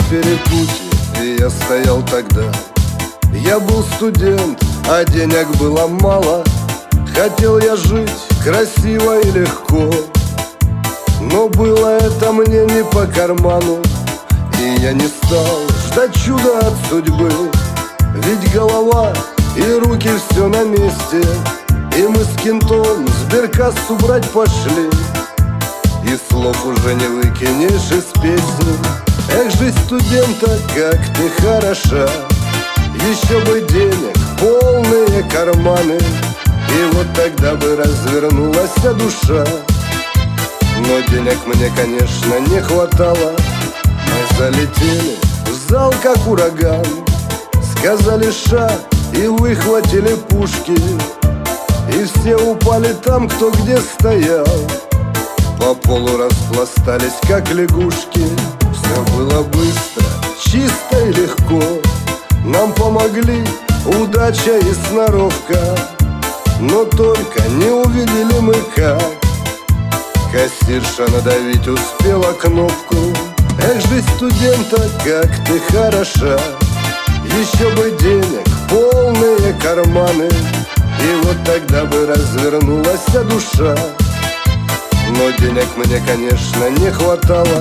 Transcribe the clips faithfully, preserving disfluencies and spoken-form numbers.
перепутье, и я стоял тогда. Я был студент, а денег было мало. Хотел я жить красиво и легко, но было это мне не по карману. И я не стал ждать чуда от судьбы, ведь голова и руки все на месте. И мы с кентом сберкассу брать пошли, и слов уже не выкинешь из песни. Эх, жизнь студента, как ты хороша, еще бы денег, полные карманы, и вот тогда бы развернулась душа. Но денег мне, конечно, не хватало. Мы залетели в зал, как ураган, сказали ша и выхватили пушки, и все упали там, кто где стоял. По полу распластались, как лягушки. Все было быстро, чисто и легко. Нам помогли удача и сноровка, но только не увидели мы как. Кассирша надавить успела кнопку. Эх, жизнь студента, как ты хороша, еще бы денег, полные карманы, и вот тогда бы развернулась душа. Но денег мне, конечно, не хватало.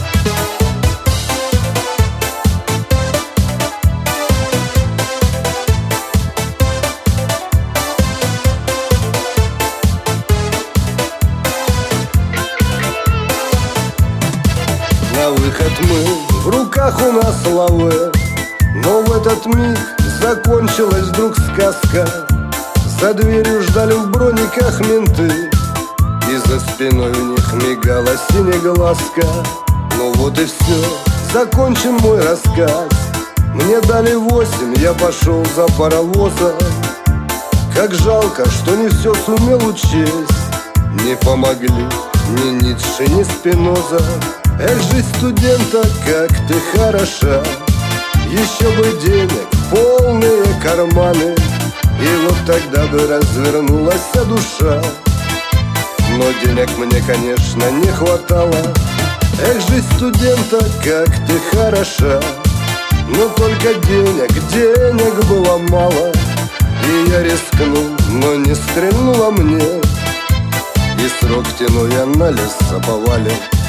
На выход мы, в руках у нас лавэ, но в этот миг закончилась вдруг сказка. За дверью ждали в брониках менты, и за спиной у них мигала синеглазка. Ну вот и все, закончен мой рассказ. Мне дали восемь, я пошел за паровозом. Как жалко, что не все сумел учесть. Не помогли ни Ницше, ни Спиноза. Эх, жизнь студента, как ты хороша, еще бы денег, полные карманы, и вот тогда бы развернулась душа. Но денег мне, конечно, не хватало. Эх, жизнь студента, как ты хороша, но только денег, денег было мало. И я рискнул, но не стрельнуло мне, и срок тяну я на лесоповале.